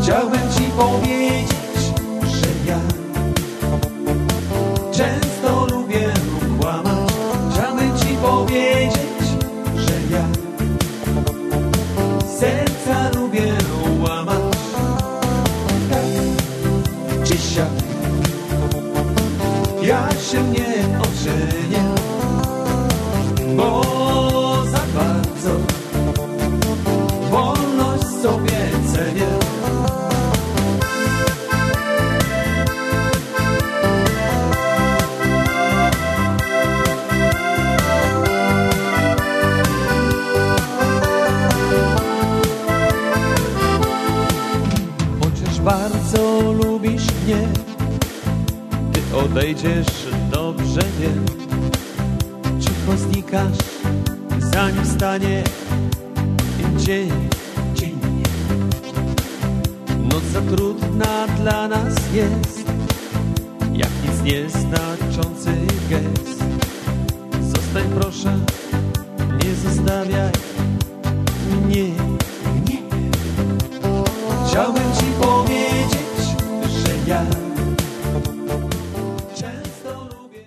Chciałbym ci powiedzieć, że ja często lubię kłamać. Chciałbym ci powiedzieć, że ja serca lubię łamać. Tak czy siak, ja się nie ożenię, bo za bardzo wolność sobie cenię. Chociaż bardzo lubisz mnie, ty odejdziesz, dobrze wiem. Cicho znikasz, zanim stanie dzień. Noc za trudna dla nas jest, jak nic nieznaczący gest. Zostań proszę, nie zostawiaj mnie. Chciałbym ci